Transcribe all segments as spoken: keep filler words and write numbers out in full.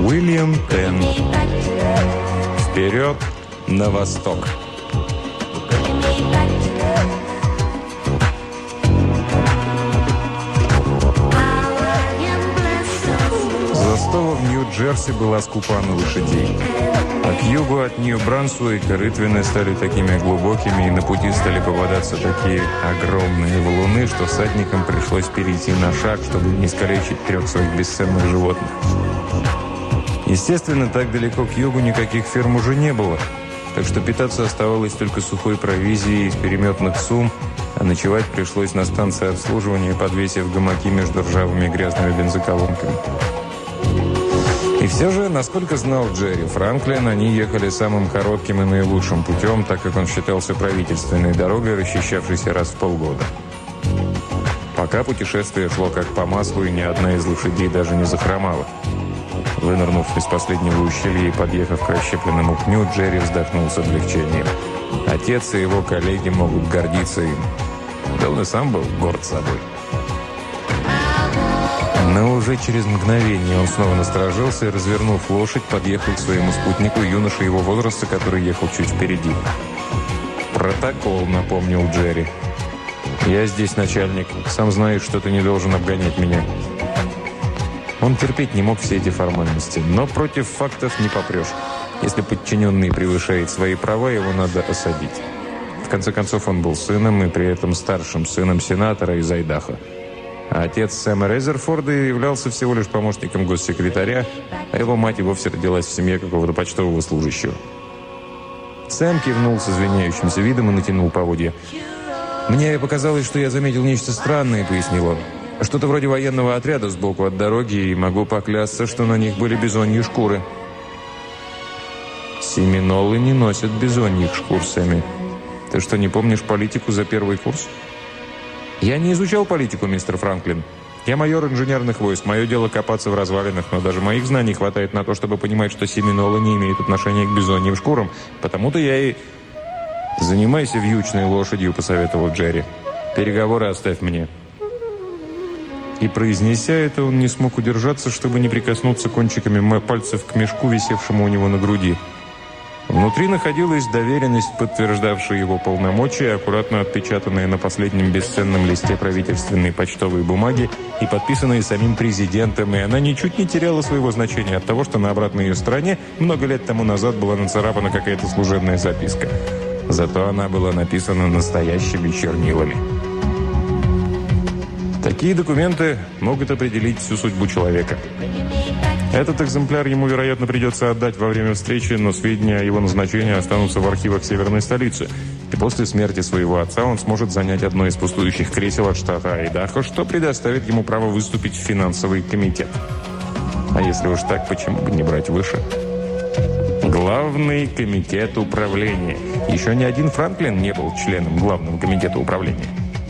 Уильям Тен. Вперед на восток. Застава в Нью-Джерси была скупа на лошадей. А к югу от Нью-Брансуика рытвины стали такими глубокими, и на пути стали попадаться такие огромные валуны, что всадникам пришлось перейти на шаг, чтобы не искалечить трех своих бесценных животных. Естественно, так далеко к югу никаких ферм уже не было, так что питаться оставалось только сухой провизией из переметных сумм, а ночевать пришлось на станции обслуживания, подвесив гамаки между ржавыми грязными бензоколонками. И все же, насколько знал Джерри Франклин, они ехали самым коротким и наилучшим путем, так как он считался правительственной дорогой, расчищавшейся раз в полгода. Пока путешествие шло как по маслу, и ни одна из лошадей даже не захромала. Вынырнув из последнего ущелья и подъехав к расщепленному пню, Джерри вздохнул с облегчением. Отец и его коллеги могут гордиться им. Да он и сам был горд собой. Но уже через мгновение он снова насторожился и, развернув лошадь, подъехал к своему спутнику, юноше его возраста, который ехал чуть впереди. «Протокол», — напомнил Джерри. «Я здесь начальник. Сам знаешь, что ты не должен обгонять меня». Он терпеть не мог все эти формальности, но против фактов не попрешь. Если подчиненный превышает свои права, его надо осадить. В конце концов, он был сыном и при этом старшим сыном сенатора из Айдахо. А отец Сэма Резерфорда являлся всего лишь помощником госсекретаря, а его мать и вовсе родилась в семье какого-то почтового служащего. Сэм кивнул с извиняющимся видом и натянул поводья. «Мне показалось, что я заметил нечто странное», — пояснил он. «Что-то вроде военного отряда сбоку от дороги, и могу поклясться, что на них были бизоньи шкуры». «Семинолы не носят бизоньих шкур, Сэмми. Ты что, не помнишь политику за первый курс?» «Я не изучал политику, мистер Франклин. Я майор инженерных войск. Мое дело копаться в развалинах, но даже моих знаний хватает на то, чтобы понимать, что семинолы не имеют отношения к бизоньим шкурам. Потому-то я и...» «Занимайся вьючной лошадью», — посоветовал Джерри. «Переговоры оставь мне». И, произнеся это, он не смог удержаться, чтобы не прикоснуться кончиками пальцев к мешку, висевшему у него на груди. Внутри находилась доверенность, подтверждавшая его полномочия, аккуратно отпечатанная на последнем бесценном листе правительственной почтовой бумаги и подписанная самим президентом, и она ничуть не теряла своего значения от того, что на обратной ее стороне много лет тому назад была нацарапана какая-то служебная записка. Зато она была написана настоящими чернилами. Такие документы могут определить всю судьбу человека. Этот экземпляр ему, вероятно, придется отдать во время встречи, но сведения о его назначении останутся в архивах северной столицы. И после смерти своего отца он сможет занять одно из пустующих кресел от штата Айдахо, что предоставит ему право выступить в финансовый комитет. А если уж так, почему бы не брать выше? Главный комитет управления. Еще ни один Франклин не был членом главного комитета управления.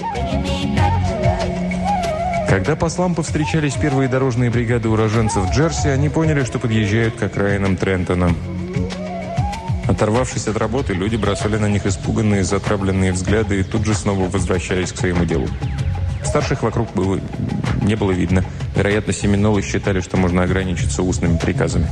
Когда послам повстречались первые дорожные бригады уроженцев Джерси, они поняли, что подъезжают к окраинам Трентона. Оторвавшись от работы, люди бросали на них испуганные, затравленные взгляды и тут же снова возвращались к своему делу. Старших вокруг было, не было видно. Вероятно, семинолы считали, что можно ограничиться устными приказами.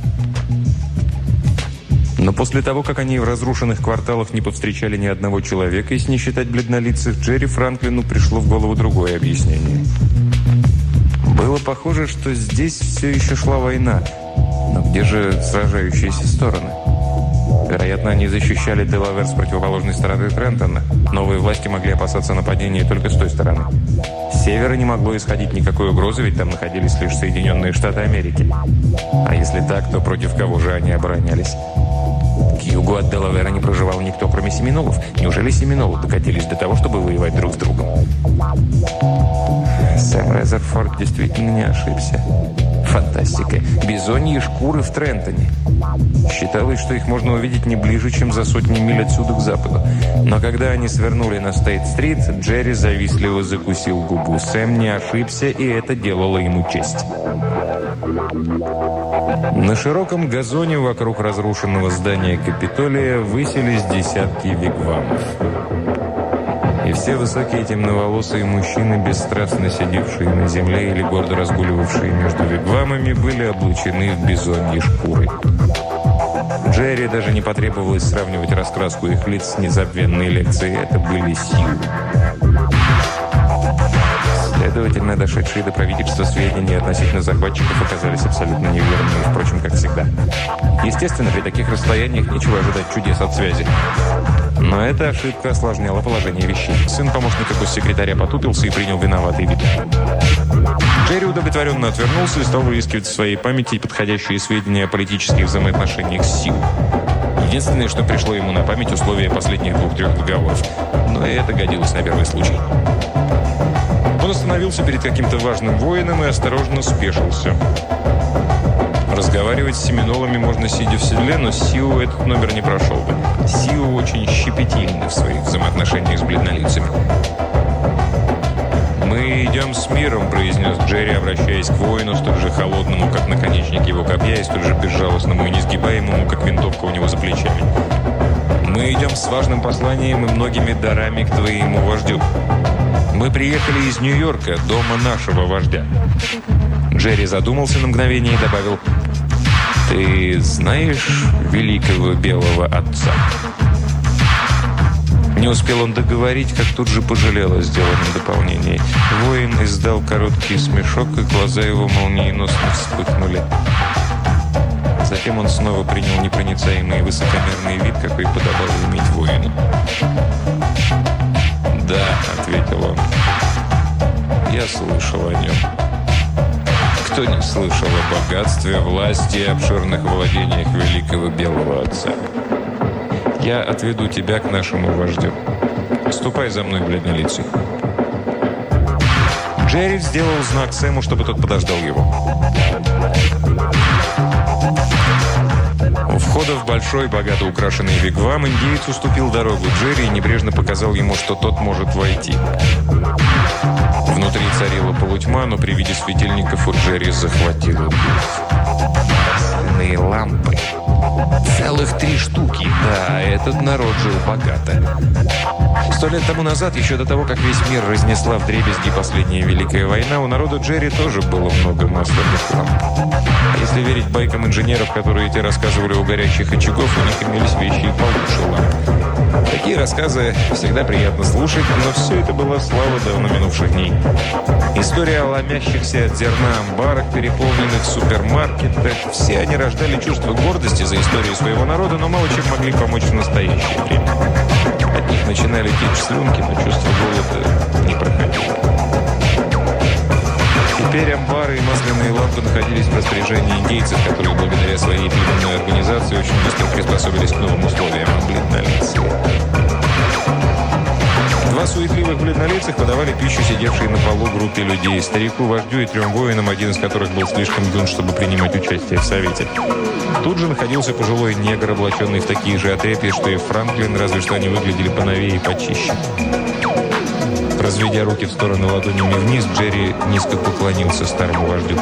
Но после того, как они в разрушенных кварталах не повстречали ни одного человека, если не считать бледнолицых, Джерри Франклину пришло в голову другое объяснение. Было похоже, что здесь все еще шла война. Но где же сражающиеся стороны? Вероятно, они защищали Делавер с противоположной стороны Трентона. Новые власти могли опасаться нападения только с той стороны. С севера не могло исходить никакой угрозы, ведь там находились лишь Соединенные Штаты Америки. А если так, то против кого же они оборонялись? К югу от Делавера не проживал никто, кроме семинолов. Неужели семинолы докатились до того, чтобы воевать друг с другом? Сэм Резерфорд действительно не ошибся. Фантастика. Бизоньи шкуры в Трентоне. Считалось, что их можно увидеть не ближе, чем за сотни миль отсюда к западу. Но когда они свернули на Стейт-стрит, Джерри завистливо закусил губу. Сэм не ошибся, и это делало ему честь. На широком газоне вокруг разрушенного здания Капитолия высились десятки вигвамов. И все высокие темноволосые мужчины, бесстрастно сидевшие на земле или гордо разгуливавшие между вигвамами, были облачены в бизоньи шкуры. Джерри даже не потребовалось сравнивать раскраску их лиц с незабвенной лекцией. Это были силы. Следовательно, дошедшие до правительства сведения относительно захватчиков оказались абсолютно неверными, впрочем, как всегда. Естественно, при таких расстояниях нечего ожидать чудес от связи. Но эта ошибка осложняла положение вещей. Сын помощника госсекретаря потупился и принял виноватый вид. Джерри удовлетворенно отвернулся и стал выискивать в своей памяти подходящие сведения о политических взаимоотношениях с сил. Единственное, что пришло ему на память, условия последних двух-трех договоров. Но и это годилось на первый случай. Он остановился перед каким-то важным воином и осторожно спешился. Разговаривать с семинолами можно сидя в седле, но Сиу этот номер не прошел бы. Сиу очень щепетильны в своих взаимоотношениях с бледнолицами. «Мы идем с миром», — произнес Джерри, обращаясь к воину, столь же холодному, как наконечник его копья, и столь же безжалостному и несгибаемому, как винтовка у него за плечами. «Мы идем с важным посланием и многими дарами к твоему вождю. Мы приехали из Нью-Йорка, дома нашего вождя». Джерри задумался на мгновение и добавил: «Ты знаешь великого белого отца?» Не успел он договорить, как тут же пожалел о сделанном дополнении. Воин издал короткий смешок, и глаза его молниеносно вспыхнули. Затем он снова принял непроницаемый и высокомерный вид, какой подобало иметь воину. «Да», — ответил он, — «я слышал о нем. Кто не слышал о богатстве, власти и обширных владениях великого белого отца? Я отведу тебя к нашему вождю. Ступай за мной, бледнолицый». Джерри сделал знак Сэму, чтобы тот подождал его. У входа в большой, богато украшенный вигвам индеец уступил дорогу Джерри и небрежно показал ему, что тот может войти. Внутри царила полутьма, но при виде светильников у Джерри захватило дух. Масляные лампы. Целых три штуки. Да, этот народ жил богато. Сто лет тому назад, еще до того, как весь мир разнесла вдребезги последняя Великая война, у народа Джерри тоже было много масляных ламп. А если верить байкам инженеров, которые те рассказывали у горячих очагов, у них имелись вещи и получше ламп. Такие рассказы всегда приятно слушать, но все это была слава давно минувших дней. История о ломящихся от зерна амбарах, переполненных супермаркетах, все они рождали чувство гордости за историю своего народа, но мало чем могли помочь в настоящее время. От них начинали течь слюнки, но чувство голода не проходило. Теперь амбары и масляные лампы находились в распоряжении индейцев, которые благодаря своей племенной организации очень быстро приспособились к новым условиям бледнолицые. Два суетливых бледнолицых подавали пищу сидевшей на полу группе людей, старику, вождю и трем воинам, один из которых был слишком юн, чтобы принимать участие в совете. Тут же находился пожилой негр, облаченный в такие же отрепья, что и Франклин, разве что они выглядели поновее и почище. Разведя руки в сторону ладонями вниз, Джерри низко поклонился старому вождю.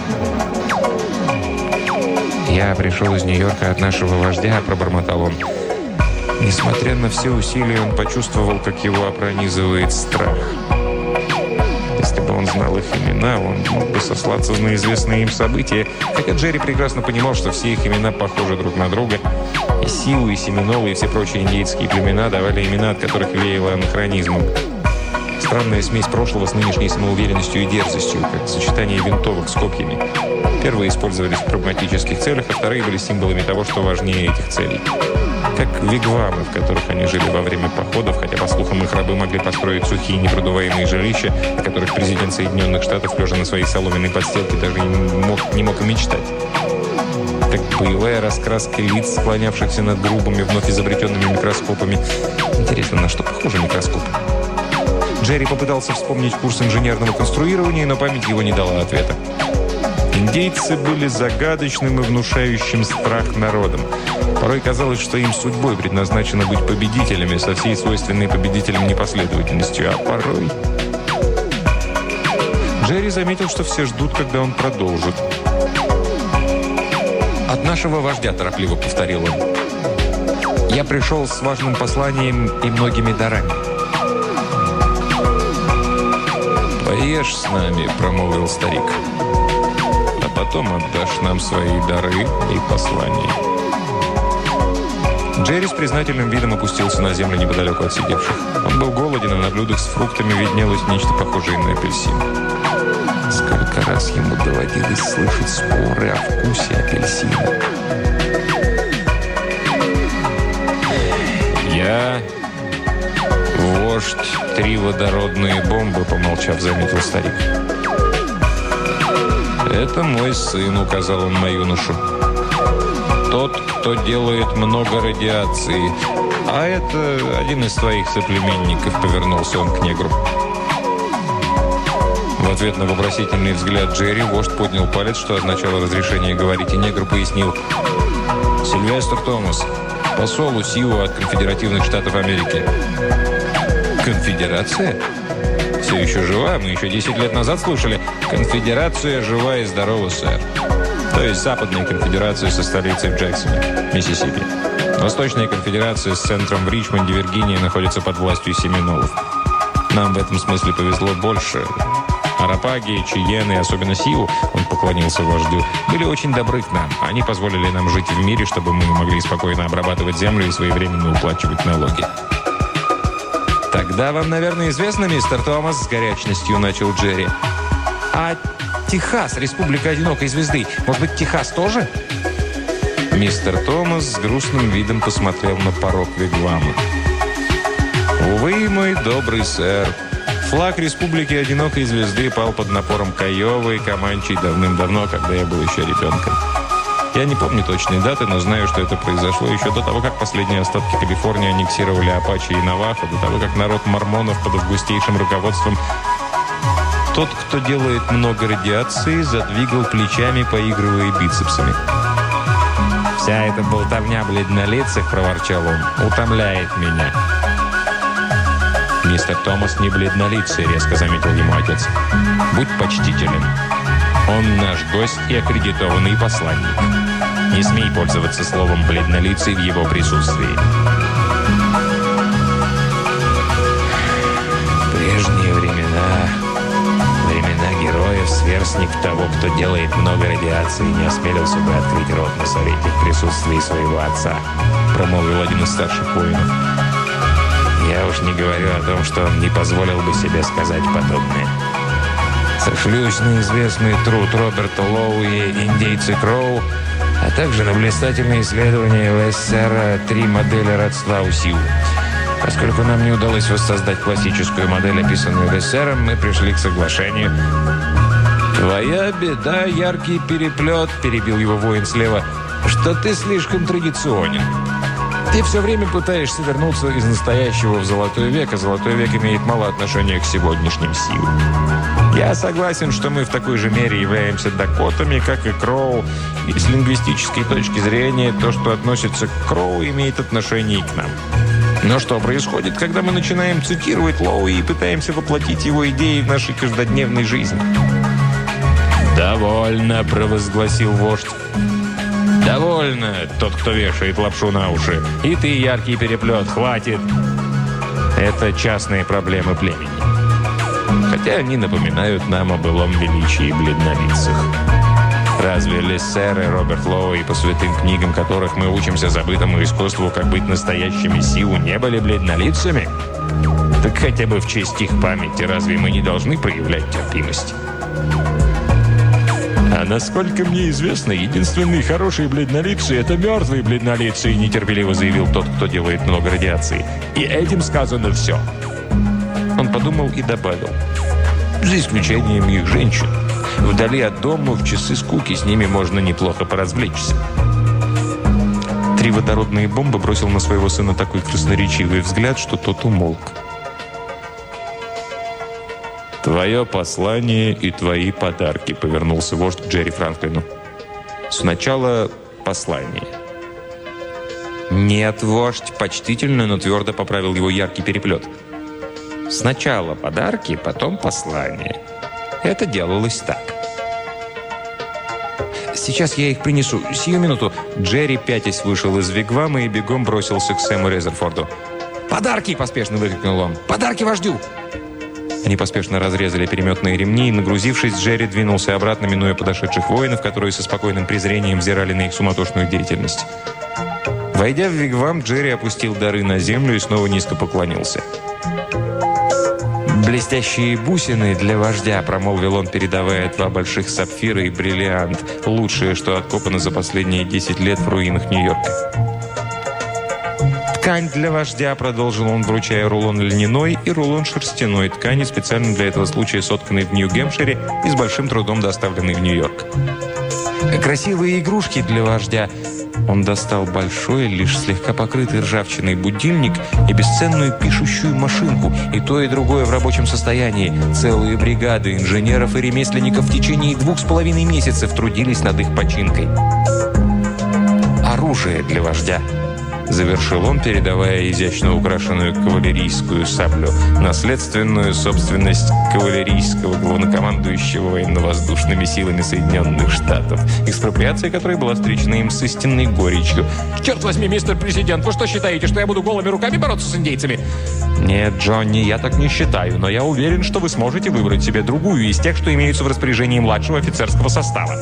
«Я пришел из Нью-Йорка от нашего вождя», — пробормотал он. Несмотря на все усилия, он почувствовал, как его пронизывает страх. Если бы он знал их имена, он мог бы сослаться на известные им события. Хотя Джерри прекрасно понимал, что все их имена похожи друг на друга. И Сиу, и Семинолы, и все прочие индейские племена давали имена, от которых веяло анахронизмом. Странная смесь прошлого с нынешней самоуверенностью и дерзостью, как сочетание винтовок с копьями. Первые использовались в прагматических целях, а вторые были символами того, что важнее этих целей. Как вигвамы, в которых они жили во время походов, хотя, по слухам, их рабы могли построить сухие непродуваемые жилища, о которых президент Соединенных Штатов, лежа на своей соломенной подстилке, даже не мог, не мог и мечтать. Как боевая раскраска лиц, склонявшихся над грубыми, вновь изобретенными микроскопами. Интересно, на что похожи микроскопы? Джерри попытался вспомнить курс инженерного конструирования, но память его не дала ответа. Индейцы были загадочным и внушающим страх народом. Порой казалось, что им судьбой предназначено быть победителями со всей свойственной победителям непоследовательностью, а порой... Джерри заметил, что все ждут, когда он продолжит. «От нашего вождя», — торопливо повторил он. «Я пришел с важным посланием и многими дарами». поешь с нами», — промолвил старик. «А потом отдашь нам свои дары и послания». Джерри с признательным видом опустился на землю неподалеку от сидевших. Он был голоден, а на блюдах с фруктами виднелось нечто похожее на апельсин. Сколько раз ему доводилось слышать споры о вкусе апельсина. «Я вождь три водородные бомбы», — помолчав, заметил старик. «Это мой сын», — указал он на юношу. «Тот, кто делает много радиации. А это один из твоих соплеменников», — повернулся он к негру. В ответ на вопросительный взгляд Джерри вождь поднял палец, что означало разрешение говорить, и негр пояснил: «Сильвестр Томас, посол УСИУ от Конфедеративных Штатов Америки». «Конфедерация? Все еще жива? Мы еще десять лет назад слушали. Конфедерация жива и здорова, сэр. То есть Западная конфедерация со столицей в Джексоне, Миссисипи. Восточная конфедерация с центром в Ричмонде, Виргиния, находится под властью семинолов. Нам в этом смысле повезло больше. Арапаги, Чиены, особенно Сиу, он поклонился вождю, были очень добры к нам. Они позволили нам жить в мире, чтобы мы могли спокойно обрабатывать землю и своевременно уплачивать налоги». «Тогда вам, наверное, известно, мистер Томас», — с горячностью начал Джерри. «А Техас, республика одинокой звезды, может быть, Техас тоже?» Мистер Томас с грустным видом посмотрел на порог вигвама. «Увы, мой добрый сэр, флаг республики одинокой звезды пал под напором Кайовы и Команчей давным-давно, когда я был еще ребенком. Я не помню точной даты, но знаю, что это произошло еще до того, как последние остатки Калифорнии аннексировали Апачи и Навахо, до того, как народ мормонов под августейшим руководством... Тот, кто делает много радиации, задвигал плечами, поигрывая бицепсами. «Вся эта болтовня бледнолицых, — проворчал он, — утомляет меня». «Мистер Томас не бледнолицый, — резко заметил ему отец. Будь почтителен. Он наш гость и аккредитованный посланник. Не смей пользоваться словом «бледнолицый» в его присутствии». В прежние времена, времена героев, сверстник того, кто делает много радиации, не осмелился бы открыть рот на совете в присутствии своего отца, промолвил один из старших воинов. Я уж не говорю о том, что он не позволил бы себе сказать подобное. Сошлюсь на известный труд Роберта Лоу и индейцы Кроу, а также на блистательные исследования Лессера «Три модели родства УСИУ». Поскольку нам не удалось воссоздать классическую модель, описанную Лессером, мы пришли к соглашению. «Твоя беда, яркий переплет», — перебил его воин слева, — «что ты слишком традиционен. Ты все время пытаешься вернуться из настоящего в золотой век, а золотой век имеет мало отношения к сегодняшним силам. Я согласен, что мы в такой же мере являемся дакотами, как и Кроу, и с лингвистической точки зрения то, что относится к Кроу, имеет отношение и к нам. Но что происходит, когда мы начинаем цитировать Лоуи и пытаемся воплотить его идеи в нашей каждодневной жизни?» «Довольно», — провозгласил вождь. «Довольно, тот, кто вешает лапшу на уши. И ты, яркий переплет, хватит. Это частные проблемы племени. Хотя они напоминают нам о былом величии бледнолицых. Разве Лессер и Роберт Лоуи, по святым книгам которых мы учимся забытому искусству, как быть настоящими силу, не были бледнолицами? Так хотя бы в честь их памяти разве мы не должны проявлять терпимость?» «А насколько мне известно, единственные хорошие бледнолицые — это мертвые бледнолицые», — нетерпеливо заявил тот, кто делает много радиации. «И этим сказано все». Он подумал и добавил: «За исключением их женщин. Вдали от дома, в часы скуки, с ними можно неплохо поразвлечься». Три водородные бомбы бросил на своего сына такой красноречивый взгляд, что тот умолк. «Твое послание и твои подарки», — повернулся вождь к Джерри Франклину. «Сначала послание». «Нет, вождь», — почтительно, но твердо поправил его яркий переплет. «Сначала подарки, потом послание. Это делалось так». «Сейчас я их принесу. Сию минуту». Джерри, пятясь, вышел из вигвама и бегом бросился к Сэму Резерфорду. «Подарки!» — поспешно выкрикнул он. «Подарки вождю!» Они поспешно разрезали переметные ремни, и, нагрузившись, Джерри двинулся обратно, минуя подошедших воинов, которые со спокойным презрением взирали на их суматошную деятельность. Войдя в вигвам, Джерри опустил дары на землю и снова низко поклонился. «Блестящие бусины для вождя», — промолвил он, передавая два больших сапфира и бриллиант. Лучшее, что откопано за последние десять лет в руинах Нью-Йорка. «Ткань для вождя», — продолжил он, вручая рулон льняной и рулон шерстяной ткани, специально для этого случая сотканной в Нью-Гэмпшире и с большим трудом доставленной в Нью-Йорк. «Красивые игрушки для вождя». Он достал большой, лишь слегка покрытый ржавчиной будильник и бесценную пишущую машинку, и то, и другое в рабочем состоянии. Целые бригады инженеров и ремесленников в течение двух с половиной месяцев трудились над их починкой. «Оружие для вождя», — завершил он, передавая изящно украшенную кавалерийскую саблю, наследственную собственность кавалерийского главнокомандующего военно-воздушными силами Соединенных Штатов, экспроприация которой была встречена им с истинной горечью. «Черт возьми, мистер президент, вы что считаете, что я буду голыми руками бороться с индейцами?» «Нет, Джонни, я так не считаю, но я уверен, что вы сможете выбрать себе другую из тех, что имеются в распоряжении младшего офицерского состава».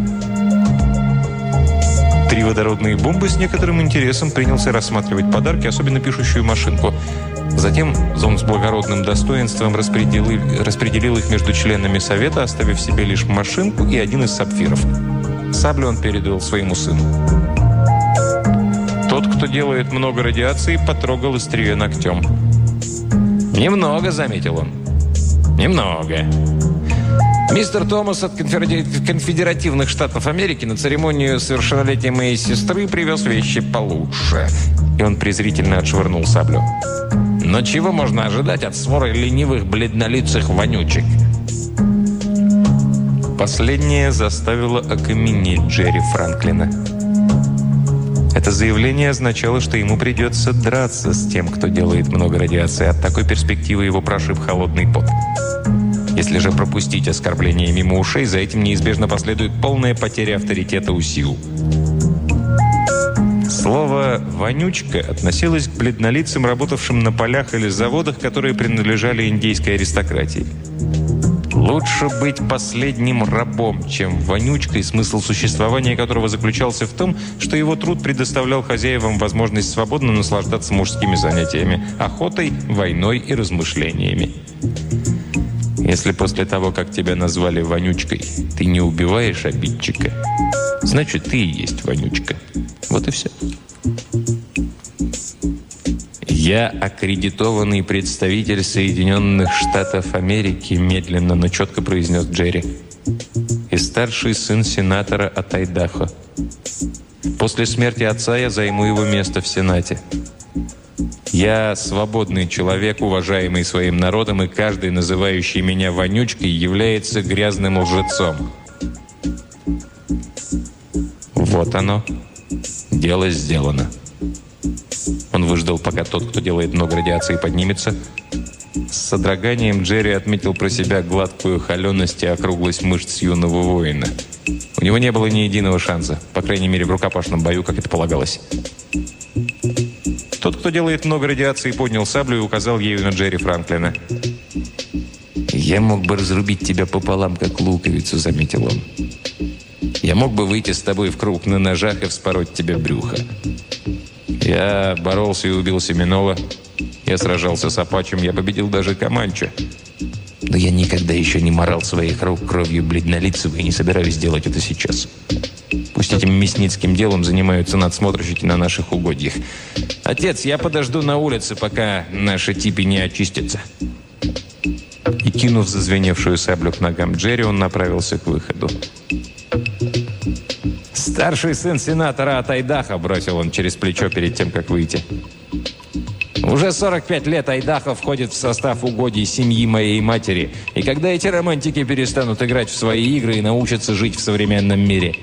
Три водородные бомбы с некоторым интересом принялся рассматривать подарки, особенно пишущую машинку. Затем он с благородным достоинством распределил, распределил их между членами совета, оставив себе лишь машинку и один из сапфиров. Саблю он передал своему сыну. Тот, кто делает много радиации, потрогал острие ногтем. «Немного», — заметил он. «Немного». Мистер Томас от Конфедеративных Штатов Америки на церемонию совершеннолетия моей сестры привез вещи получше. И он презрительно отшвырнул саблю. Но чего можно ожидать от своры ленивых бледнолицых вонючек? Последнее заставило окаменеть Джерри Франклина. Это заявление означало, что ему придется драться с тем, кто делает много радиации. От такой перспективы его прошиб холодный пот. Если же пропустить оскорбление мимо ушей, за этим неизбежно последует полная потеря авторитета у сил. Слово «вонючка» относилось к бледнолицам, работавшим на полях или заводах, которые принадлежали индейской аристократии. Лучше быть последним рабом, чем вонючкой, смысл существования которого заключался в том, что его труд предоставлял хозяевам возможность свободно наслаждаться мужскими занятиями, охотой, войной и размышлениями. Если после того, как тебя назвали вонючкой, ты не убиваешь обидчика, значит, ты и есть вонючка. Вот и все. «Я аккредитованный представитель Соединенных Штатов Америки», медленно, но четко произнес Джерри. «И старший сын сенатора от Айдахо. После смерти отца я займу его место в Сенате. Я свободный человек, уважаемый своим народом, и каждый, называющий меня вонючкой, является грязным лжецом». Вот оно. Дело сделано. Он выждал, пока тот, кто делает много радиации, поднимется. С содроганием Джерри отметил про себя гладкую холеность и округлость мышц юного воина. У него не было ни единого шанса, по крайней мере, в рукопашном бою, как это полагалось. Тот, кто делает много радиации, поднял саблю и указал ею на Джерри Франклина. «Я мог бы разрубить тебя пополам, как луковицу», — заметил он. «Я мог бы выйти с тобой в круг на ножах и вспороть тебе брюхо. Я боролся и убил Семенола. Я сражался с Апачем, я победил даже Команчо. Но я никогда еще не морал своих рук кровью бледнолицего и не собираюсь делать это сейчас. Пусть этим мясницким делом занимаются надсмотрщики на наших угодьях. Отец, я подожду на улице, пока наши типи не очистятся». И, кинув зазвеневшую саблю к ногам Джерри, он направился к выходу. «Старший сын сенатора от Айдахо», — бросил он через плечо перед тем, как выйти. «Уже сорок пять лет Айдахо входит в состав угодий семьи моей матери. И когда эти романтики перестанут играть в свои игры и научатся жить в современном мире?»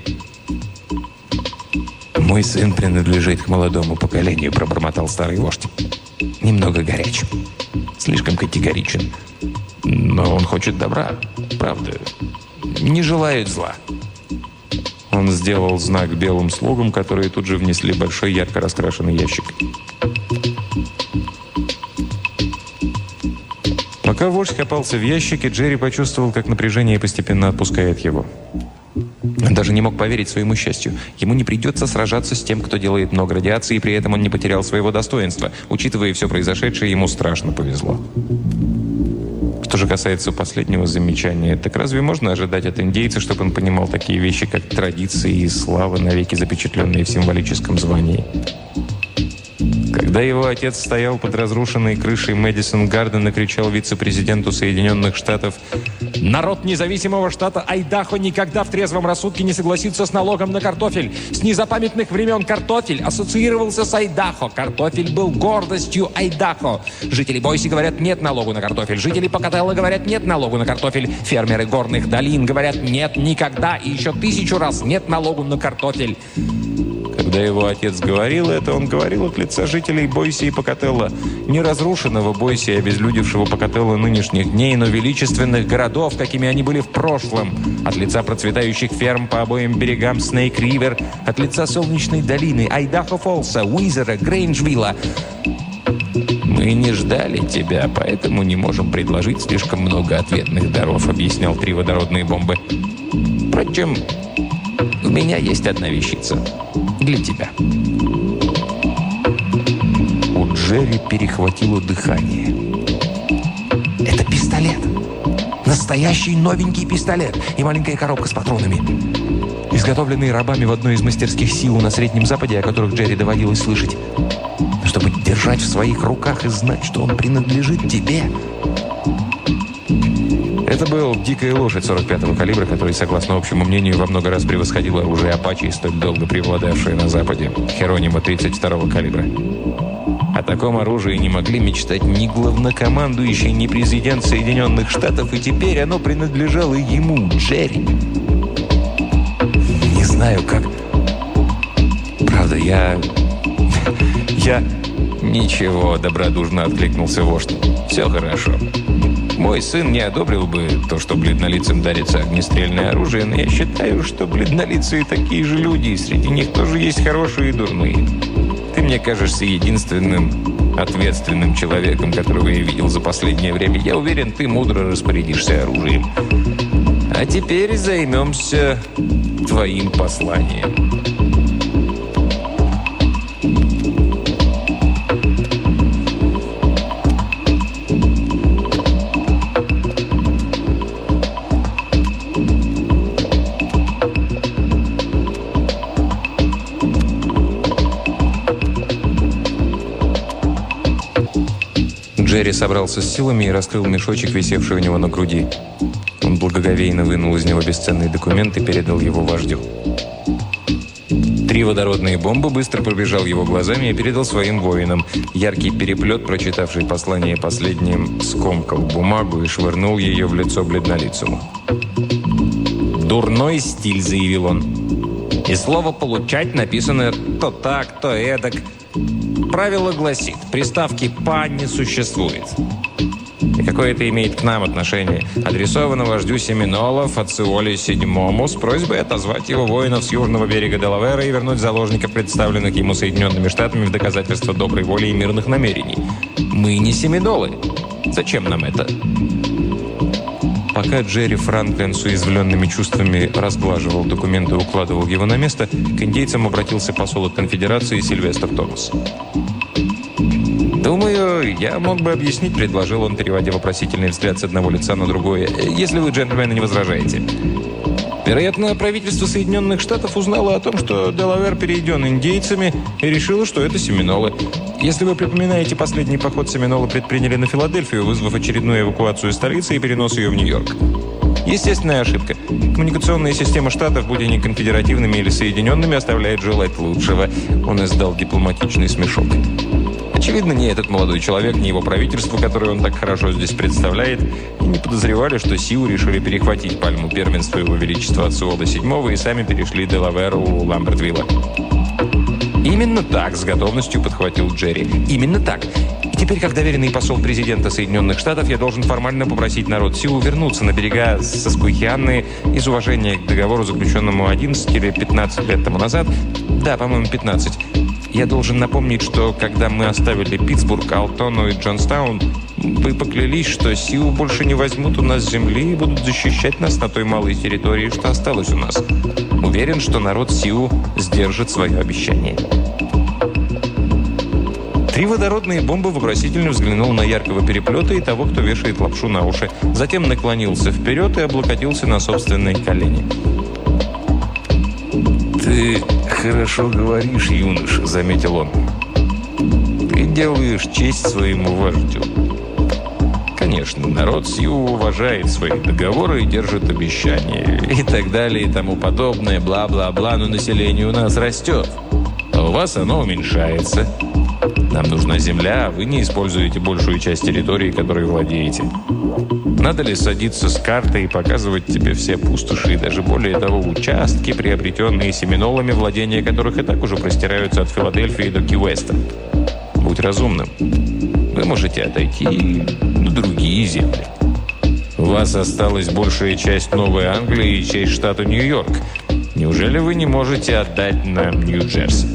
«Мой сын принадлежит к молодому поколению», — пробормотал старый вождь. «Немного горяч, слишком категоричен. Но он хочет добра, правда, не желает зла». Он сделал знак белым слугам, которые тут же внесли большой ярко раскрашенный ящик. Пока Пока вождь копался в ящике, Джерри почувствовал, как напряжение постепенно отпускает его. Он даже не мог поверить своему счастью. Ему не придется сражаться с тем, кто делает много радиации, и при этом он не потерял своего достоинства. Учитывая все произошедшее, ему страшно повезло. Что же касается последнего замечания, так разве можно ожидать от индейца, чтобы он понимал такие вещи, как традиции и слава, навеки запечатленные в символическом звании? Когда его отец стоял под разрушенной крышей Мэдисон Гарден и кричал вице-президенту Соединенных Штатов: «Народ независимого штата Айдахо никогда в трезвом рассудке не согласится с налогом на картофель. С незапамятных времен картофель ассоциировался с Айдахо. Картофель был гордостью Айдахо. Жители Бойси говорят нет налогу на картофель. Жители Покателло говорят нет налогу на картофель. Фермеры горных долин говорят нет никогда и еще тысячу раз нет налогу на картофель». Когда его отец говорил это, он говорил от лица жителей Бойси и Покателло. Не разрушенного Бойси и обезлюдевшего Покателло нынешних дней, но величественных городов, какими они были в прошлом. От лица процветающих ферм по обоим берегам Снейк-Ривер, от лица Солнечной долины, Айдахо-Фолса, Уизера, Грейнджвилла. «Мы не ждали тебя, поэтому не можем предложить слишком много ответных даров», объяснял три водородные бомбы. «Впрочем, у меня есть одна вещица для тебя». У Джерри перехватило дыхание. «Это пистолет. Настоящий новенький пистолет и маленькая коробка с патронами. Изготовленные рабами в одной из мастерских сил на Среднем Западе, о которых Джерри доводилось слышать. Чтобы держать в своих руках и знать, что он принадлежит тебе». Это был «Дикая лошадь» сорок пятого калибра, который, согласно общему мнению, во много раз превосходил оружие «Апачи», столь долго преобладавшее на Западе, «Херонима» тридцать второго калибра. О таком оружии не могли мечтать ни главнокомандующий, ни президент Соединенных Штатов, и теперь оно принадлежало ему, Джерри. Не знаю, как... Правда, я... я... Ничего, добродушно откликнулся вождь. Все хорошо. Мой сын не одобрил бы то, что бледнолицам дарится огнестрельное оружие, но я считаю, что бледнолицые такие же люди, и среди них тоже есть хорошие и дурные. Ты мне кажешься единственным ответственным человеком, которого я видел за последнее время. Я уверен, ты мудро распорядишься оружием. А теперь займемся твоим посланием». Джерри собрался с силами и раскрыл мешочек, висевший у него на груди. Он благоговейно вынул из него бесценный документ и передал его вождю. Три водородные бомбы быстро пробежал его глазами и передал своим воинам. Яркий переплет, прочитавший послание последним, скомкал бумагу и швырнул ее в лицо бледнолицому. «Дурной стиль», — заявил он. «И слово «получать» написано то так, то эдак. Правило гласит, приставки «па» не существует. И какое это имеет к нам отношение? Адресовано вождю Семинолов Ациоле седьмому с просьбой отозвать его воинов с южного берега Делавера и вернуть заложников, представленных ему Соединенными Штатами, в доказательство доброй воли и мирных намерений. Мы не Семинолы. Зачем нам это?» Пока Джерри Франклин с уязвленными чувствами разглаживал документ и укладывал его на место, к индейцам обратился посол от конфедерации Сильвестр Томас. «Думаю, я мог бы объяснить», — предложил он, переводя вопросительный взгляд с одного лица на другое, «если вы, джентльмены, не возражаете. Вероятно, правительство Соединенных Штатов узнало о том, что Делавер перейден индейцами, и решило, что это Семинолы. Если вы припоминаете, последний поход Семинолы предприняли на Филадельфию, вызвав очередную эвакуацию столицы и перенос ее в Нью-Йорк. Естественная ошибка. Коммуникационная система штатов, будь они конфедеративными или соединенными, оставляет желать лучшего». Он издал дипломатичный смешок. Очевидно, ни этот молодой человек, ни его правительство, которое он так хорошо здесь представляет, и не подозревали, что Сиу решили перехватить пальму первенства его величества Ациола седьмого и сами перешли Делаверу у Ламбертвилла. «Именно так», — с готовностью подхватил Джерри. «Именно так. И теперь, как доверенный посол президента Соединенных Штатов, я должен формально попросить народ Сиу вернуться на берега Соскуихианны из уважения к договору, заключенному одиннадцать или пятнадцать лет тому назад. Да, по-моему, пятнадцать. Я должен напомнить, что когда мы оставили Питтсбург, Алтону и Джонстаун, Вы поклялись, что Сиу больше не возьмут у нас земли и будут защищать нас на той малой территории, что осталось у нас. Уверен, что народ Сиу сдержит свое обещание». Три водородные бомбы вопросительно взглянул на яркого переплета и того, кто вешает лапшу на уши. Затем наклонился вперед и облокотился на собственные колени. «Ты хорошо говоришь, юноша», — заметил он. «Ты делаешь честь своему вождю». Конечно, народ Сиу уважает свои договоры и держит обещания. И так далее, и тому подобное, бла-бла-бла. Но население у нас растет, а у вас оно уменьшается. Нам нужна земля, а вы не используете большую часть территории, которой владеете. Надо ли садиться с картой и показывать тебе все пустоши, и даже более того, участки, приобретенные семинолами, владения которых и так уже простираются от Филадельфии до Ки-Уэста? Будь разумным. Вы можете отойти на другие земли. У вас осталась большая часть Новой Англии и часть штата Нью-Йорк. Неужели вы не можете отдать нам Нью-Джерси?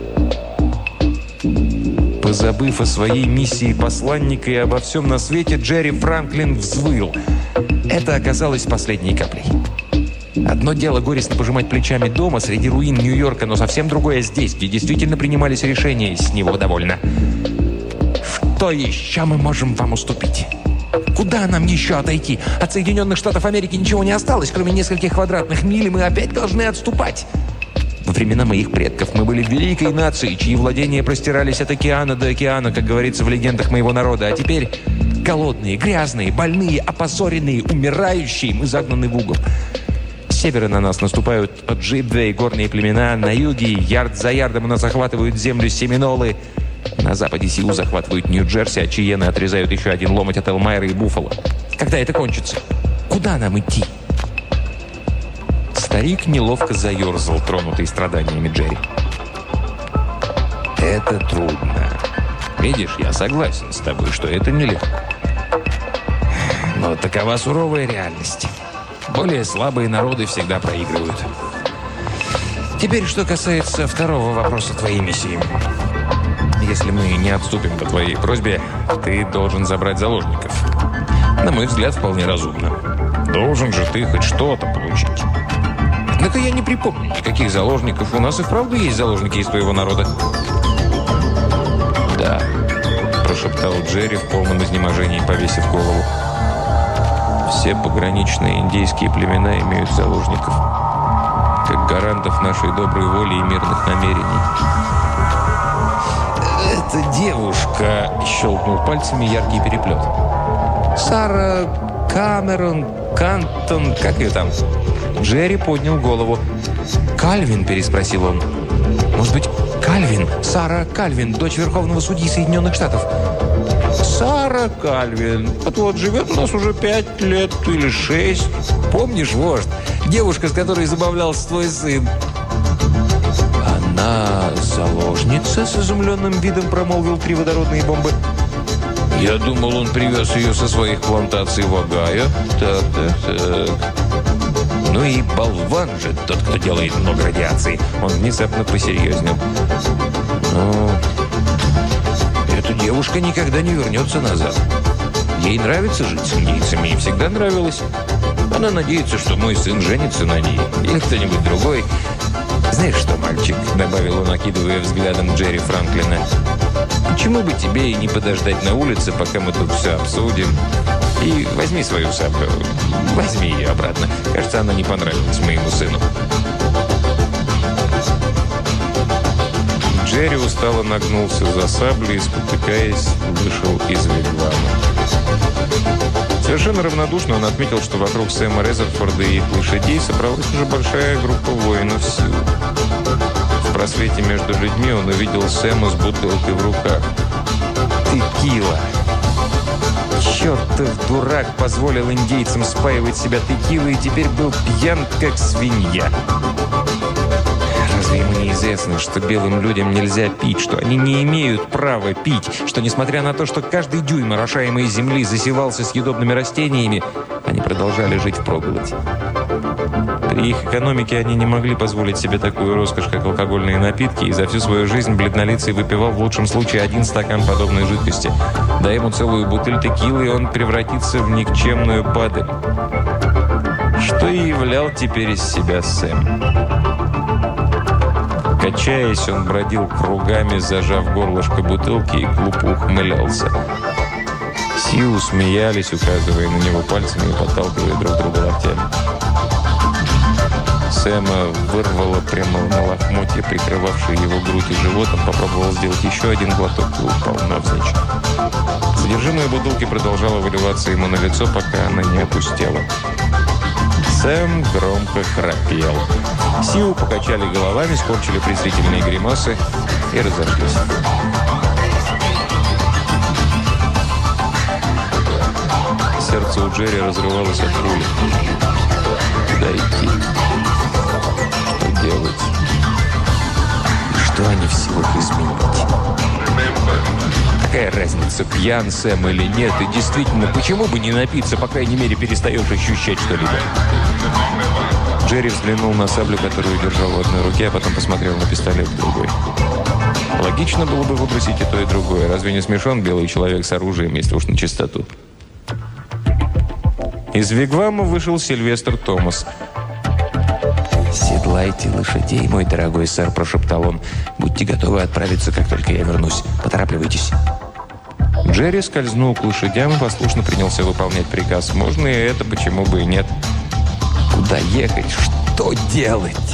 Позабыв о своей миссии посланника и обо всем на свете, Джерри Франклин взвыл. Это оказалось последней каплей. Одно дело горестно пожимать плечами дома среди руин Нью-Йорка, но совсем другое здесь, где действительно принимались решения, с него довольно. Что еще мы можем вам уступить? Куда нам еще отойти? От Соединенных Штатов Америки ничего не осталось, кроме нескольких квадратных миль, и мы опять должны отступать. Во времена моих предков мы были великой нацией, чьи владения простирались от океана до океана, как говорится в легендах моего народа. А теперь голодные, грязные, больные, опозоренные, умирающие, мы загнаны в угол. С севера на нас наступают Оджибве и горные племена, на юге ярд за ярдом у нас захватывают землю семинолы. На западе Сиу захватывают Нью-Джерси, а Чиены отрезают еще один ломоть от Элмайра и Буффало. Когда это кончится? Куда нам идти? Старик неловко заерзал, тронутый страданиями Джерри. «Это трудно. Видишь, я согласен с тобой, что это нелегко. Но такова суровая реальность. Более слабые народы всегда проигрывают. Теперь, что касается второго вопроса твоей миссии. Если мы не отступим по твоей просьбе, ты должен забрать заложников. На мой взгляд, вполне разумно. Должен же ты хоть что-то получить». «Да-ка я не припомню никаких заложников. У нас и вправду есть заложники из твоего народа». «Да», – прошептал Джерри в полном изнеможении, повесив голову. «Все пограничные индейские племена имеют заложников, как гарантов нашей доброй воли и мирных намерений». «Эта девушка», – щелкнул пальцами яркий переплет. «Сара Камерон, Кантон, как ее там?» Джерри поднял голову. «Кальвин?» – переспросил он. «Может быть, Кальвин? Сара Кальвин, дочь Верховного судьи Соединенных Штатов?» «Сара Кальвин. Вот вот живет у нас уже пять лет или шесть. Помнишь, вождь? Девушка, с которой забавлялся твой сын». «Она заложница?» – с изумленным видом промолвил три водородные бомбы. «Я думал, он привез ее со своих плантаций в Огайо. Так, так, так. Ну и болван же тот, кто делает много радиации». Он внезапно посерьезнел. «Ну, эта девушка никогда не вернется назад. Ей нравится жить с индейцами, и всегда нравилось. Она надеется, что мой сын женится на ней. Или кто-нибудь другой. Знаешь что, мальчик?» – добавил он, окидывая взглядом Джерри Франклина. «Почему бы тебе и не подождать на улице, пока мы тут все обсудим? И возьми свою саблю. Возьми ее обратно. Кажется, она не понравилась моему сыну». Джерри устало нагнулся за саблей и, спотыкаясь, вышел из вигвама. Совершенно равнодушно он отметил, что вокруг Сэма Резерфорда и их лошадей собралась уже большая группа воинов Сиу. В просвете между людьми он увидел Сэма с бутылкой в руках. «Текила! Чертов дурак позволил индейцам спаивать себя текилой и теперь был пьян, как свинья. Разве ему не известно, что белым людям нельзя пить, что они не имеют права пить, что, несмотря на то, что каждый дюйм орошаемой земли засевался съедобными растениями, они продолжали жить впроголодь? При их экономике они не могли позволить себе такую роскошь, как алкогольные напитки, и за всю свою жизнь бледнолицый выпивал в лучшем случае один стакан подобной жидкости. Дай ему целую бутыль текилы, и он превратится в никчемную падаль. Что и являл теперь из себя Сэм. Качаясь, он бродил кругами, зажав горлышко бутылки, и глупо ухмылялся. Сиу смеялись, указывая на него пальцами и подталкивая друг друга локтями. Сэма вырвало прямо на лохмотье, прикрывавшие его грудь и живот. Он попробовал сделать еще один глоток и упал навзничь. Содержимое бутылки продолжало выливаться ему на лицо, пока она не опустела. Сэм громко храпел. Сиу покачали головами, скорчили презрительные гримасы и разошлись. Сердце у Джерри разрывалось от пули. Куда идти? Что делать? И что они в силах изменить? Какая разница, пьян Сэм или нет? И действительно, почему бы не напиться, по крайней мере, перестаешь ощущать что-либо? Джерри взглянул на саблю, которую держал в одной руке, а потом посмотрел на пистолет в другой. Логично было бы выбросить и то, и другое. Разве не смешон белый человек с оружием, если уж на чистоту? Из вигвама вышел Сильвестр Томас. «Седлайте лошадей, мой дорогой сэр», – прошептал он. «Будьте готовы отправиться, как только я вернусь. Поторапливайтесь». Джерри скользнул к лошадям и послушно принялся выполнять приказ. Можно и это, почему бы и нет. Куда ехать? Что делать?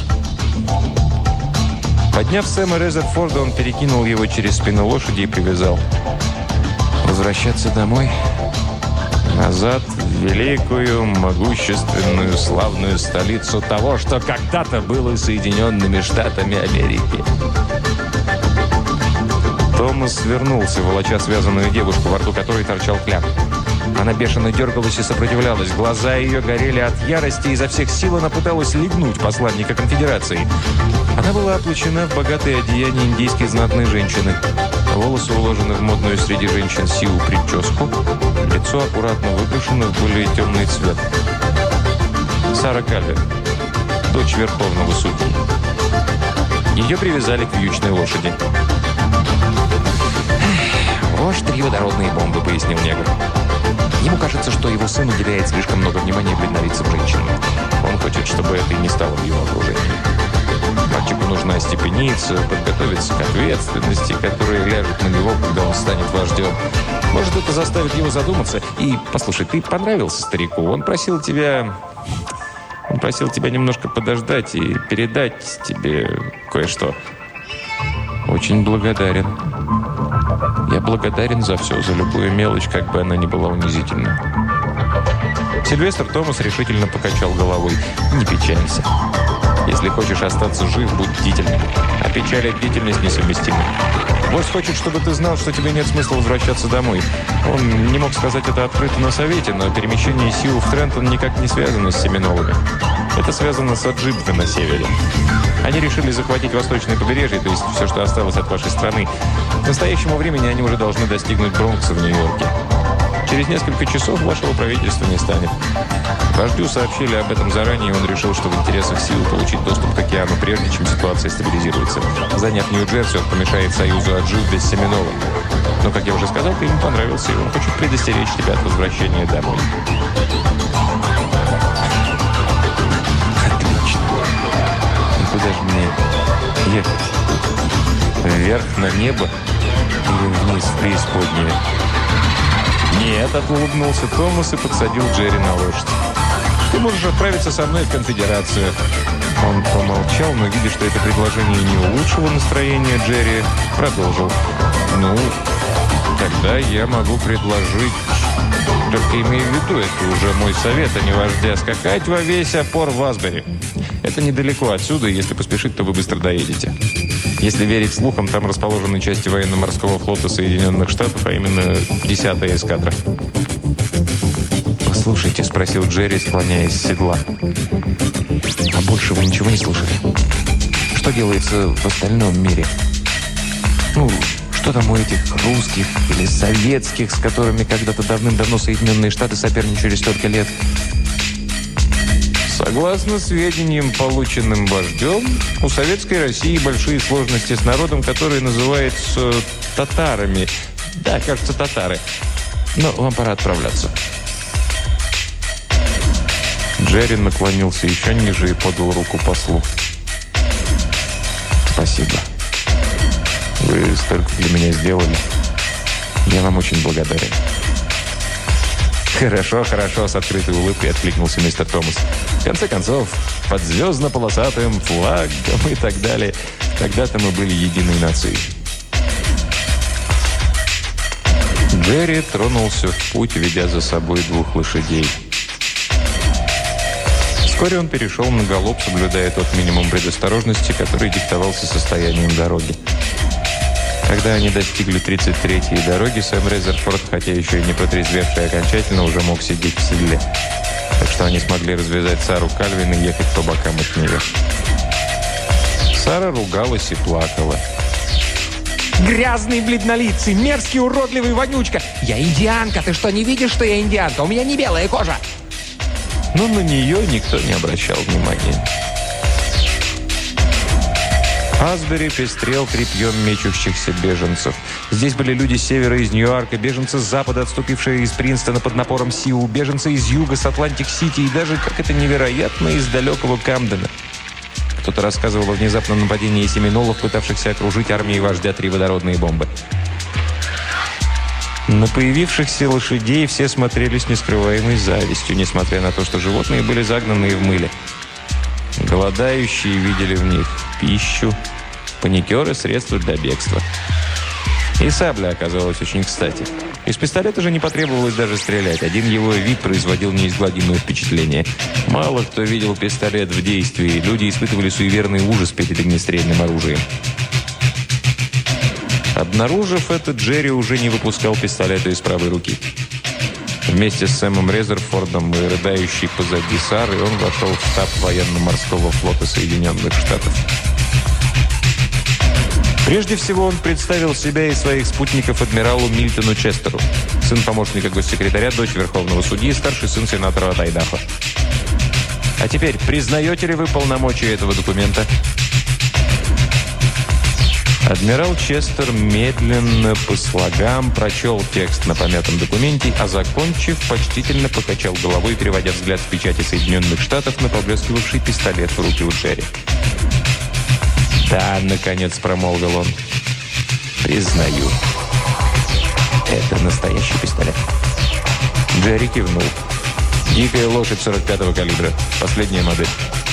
Подняв Сэма Резерфорда, он перекинул его через спину лошади и привязал. Возвращаться домой? Назад в великую, могущественную, славную столицу того, что когда-то было Соединенными Штатами Америки. Томас вернулся, волоча связанную девушку, во рту которой торчал кляп. Она бешено дергалась и сопротивлялась. Глаза ее горели от ярости, и изо всех сил она пыталась легнуть посланника конфедерации. Она была облачена в богатые одеяния индийской знатной женщины. Волосы уложены в модную среди женщин Сиу прическу. Лицо аккуратно выкрашено в более темный цвет. Сара Кальвер, дочь верховного судьи. Ее привязали к вьючной лошади. «Вождь три водородные бомбы», — пояснил негр. Ему кажется, что его сын уделяет слишком много внимания бледнолицым женщинам. Он хочет, чтобы это и не стало в его окружении. Мальчику нужно остепениться, подготовиться к ответственности, которая ляжет на него, когда он станет вождем. Может, это заставит его задуматься. И, послушай, ты понравился старику. Он просил тебя... Он просил тебя немножко подождать и передать тебе кое-что. Очень благодарен. Я благодарен за все, за любую мелочь, как бы она ни была унизительна. Сильвестр Томас решительно покачал головой. Не печалься. Если хочешь остаться жив, будь бдительным. А печаль и бдительность несовместимы. Вождь хочет, чтобы ты знал, что тебе нет смысла возвращаться домой. Он не мог сказать это открыто на совете, но перемещение Сиу в Трентон никак не связано с семинолами. Это связано с Аджибве на севере. Они решили захватить восточное побережье, то есть все, что осталось от вашей страны. К настоящему времени они уже должны достигнуть Бронкса в Нью-Йорке. Через несколько часов вашего правительства не станет. Вождю сообщили об этом заранее, и он решил, что в интересах сил получить доступ к океану, прежде чем ситуация стабилизируется. Заняв Нью-Джерси, он помешает союзу Аджибве с Семеновым. Но, как я уже сказал, ты ему понравился, и он хочет предостеречь тебя от возвращения домой. Отлично. И куда же мне ехать? Вверх на небо или вниз в преисподнее? «Нет», — улыбнулся Томас и подсадил Джерри на лошадь. «Ты можешь отправиться со мной в конфедерацию». Он помолчал, но, видя, что это предложение не улучшило настроение Джерри, продолжил. «Ну, тогда я могу предложить... Только имею в виду, это уже мой совет, а не вождя, скакать во весь опор в Асбери. Это недалеко отсюда, и если поспешить, то вы быстро доедете. Если верить слухам, там расположены части военно-морского флота Соединенных Штатов, а именно десятая эскадра». «Послушайте», — спросил Джерри, склоняясь с седла. «А больше вы ничего не слышали? Что делается в остальном мире? Ну, что там у этих русских или советских, с которыми когда-то давным-давно Соединенные Штаты соперничали столько лет?» Согласно сведениям, полученным вождем, у Советской России большие сложности с народом, который называется татарами. Да, кажется, татары. Но вам пора отправляться. Джерри наклонился еще ниже и подал руку послу. Спасибо. Вы столько для меня сделали. Я вам очень благодарен. «Хорошо, хорошо», — с открытой улыбкой откликнулся мистер Томас. «В конце концов, под звездно-полосатым флагом и так далее. Когда-то мы были единой нацией». Джерри тронулся в путь, ведя за собой двух лошадей. Вскоре он перешел на галоп, соблюдая тот минимум предосторожности, который диктовался состоянием дороги. Когда они достигли тридцать третьей дороги, Сэм Резерфорд, хотя еще и не протрезвевший окончательно, уже мог сидеть в седле. Так что они смогли развязать Сару Кальвин и ехать по бокам от нее. Сара ругалась и плакала. «Грязный, бледнолицый, мерзкий, уродливый вонючка! Я индианка! Ты что, не видишь, что я индианка? У меня не белая кожа!» Но на нее никто не обращал внимания. Асбери пестрел тряпьем мечущихся беженцев. Здесь были люди с севера из Ньюарка, беженцы с запада, отступившие из Принстона под напором Сиу, беженцы из юга с Атлантик-Сити и даже, как это невероятно, из далекого Камдена. Кто-то рассказывал о внезапном нападении семинолов, пытавшихся окружить армией вождя три водородные бомбы. На появившихся лошадей все смотрели с нескрываемой завистью, несмотря на то, что животные были загнаны в мыле. Голодающие видели в них пищу, паникеры – средства для бегства. И сабля оказалась очень кстати. Из пистолета же не потребовалось даже стрелять. Один его вид производил неизгладимое впечатление. Мало кто видел пистолет в действии. Люди испытывали суеверный ужас перед огнестрельным оружием. Обнаружив это, Джерри уже не выпускал пистолета из правой руки. Вместе с Сэмом Резерфордом и рыдающей позади Сары он вошел в штаб военно-морского флота Соединенных Штатов. Прежде всего он представил себя и своих спутников адмиралу Мильтону Честеру, сын помощника госсекретаря, дочь верховного судьи, старший сын сенатора от Айдахо. А теперь, признаете ли вы полномочия этого документа? Адмирал Честер медленно по слогам прочел текст на помятом документе, а закончив, почтительно покачал головой, переводя взгляд с печати Соединенных Штатов на поблескивавший пистолет в руки у Джерри. «Да», — наконец промолвил он, — «признаю, это настоящий пистолет». Джерри кивнул. «Дикая лошадь сорок пятого калибра. Последняя модель».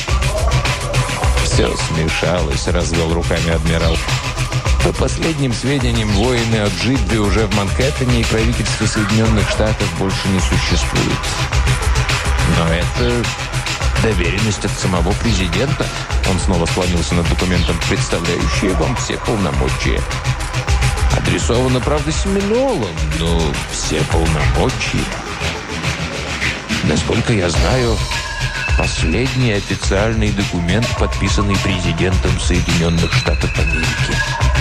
«Все смешалось», — развел руками адмирал. «По последним сведениям, воины от Джидби уже в Манхэттене, и правительство Соединенных Штатов больше не существует. Но это доверенность от самого президента». Он снова склонился над документом, представляющий вам все полномочия. Адресовано, правда, семинолам, но все полномочия. Насколько я знаю, последний официальный документ, подписанный президентом Соединенных Штатов Америки.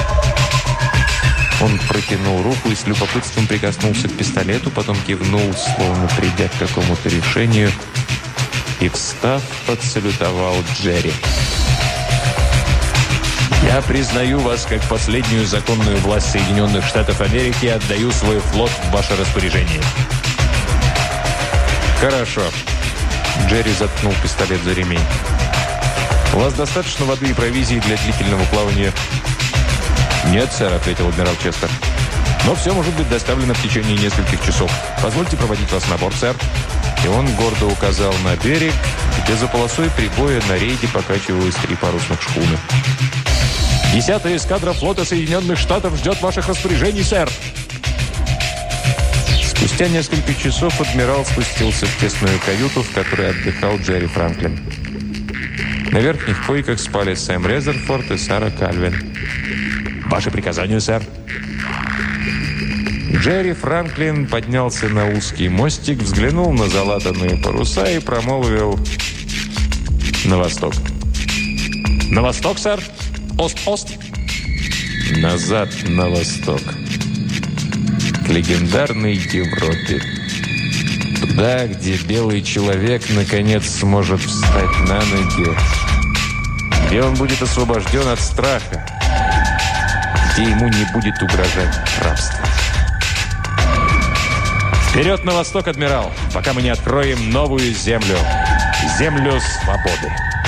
Он протянул руку и с любопытством прикоснулся к пистолету, потом кивнул, словно придя к какому-то решению, и, встав, подсалютовал Джерри. «Я признаю вас как последнюю законную власть Соединенных Штатов Америки и отдаю свой флот в ваше распоряжение». «Хорошо». Джерри заткнул пистолет за ремень. «У вас достаточно воды и провизии для длительного плавания?» «Нет, сэр», — ответил адмирал Честер. «Но все может быть доставлено в течение нескольких часов. Позвольте проводить вас на борт, сэр». И он гордо указал на берег, где за полосой прибоя на рейде покачивалось три парусных шхуны. «Десятая эскадра флота Соединенных Штатов ждет ваших распоряжений, сэр!» Спустя несколько часов адмирал спустился в тесную каюту, в которой отдыхал Джерри Франклин. На верхних койках спали Сэм Резерфорд и Сара Кальвин. «Ваши приказания, сэр?» Джерри Франклин поднялся на узкий мостик, взглянул на залатанные паруса и промолвил: «На восток». «На восток, сэр? Ост-ост?» «Назад на восток. К легендарной Европе. Туда, где белый человек наконец сможет встать на ноги. Где он будет освобожден от страха. Где ему не будет угрожать рабство. Вперед на восток, адмирал, пока мы не откроем новую землю. Землю свободы.